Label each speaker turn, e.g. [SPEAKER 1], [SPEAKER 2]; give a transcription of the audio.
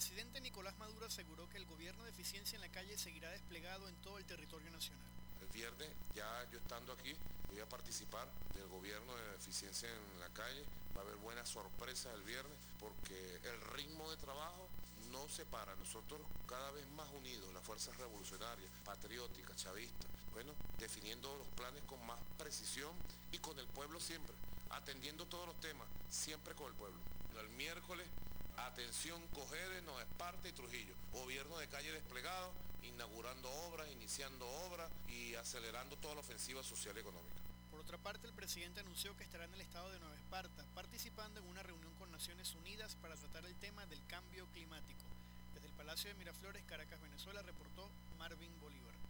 [SPEAKER 1] presidente Nicolás Maduro aseguró que el gobierno de eficiencia en la calle seguirá desplegado en todo el territorio nacional.
[SPEAKER 2] El viernes, ya yo estando aquí, voy a participar del gobierno de eficiencia en la calle. Va a haber buenas sorpresas el viernes porque el ritmo de trabajo no se para. Nosotros cada vez más unidos, las fuerzas revolucionarias, patrióticas, chavistas, bueno, definiendo los planes con más precisión y con el pueblo siempre, atendiendo todos los temas, siempre con el pueblo. El miércoles, atención, Cojedes, Nueva Esparta y Trujillo. Gobierno de calle desplegado, inaugurando obras, iniciando obras y acelerando toda la ofensiva social y económica.
[SPEAKER 1] Por otra parte, el presidente anunció que estará en el estado de Nueva Esparta, participando en una reunión con Naciones Unidas para tratar el tema del cambio climático. Desde el Palacio de Miraflores, Caracas, Venezuela, reportó Marvin Bolívar.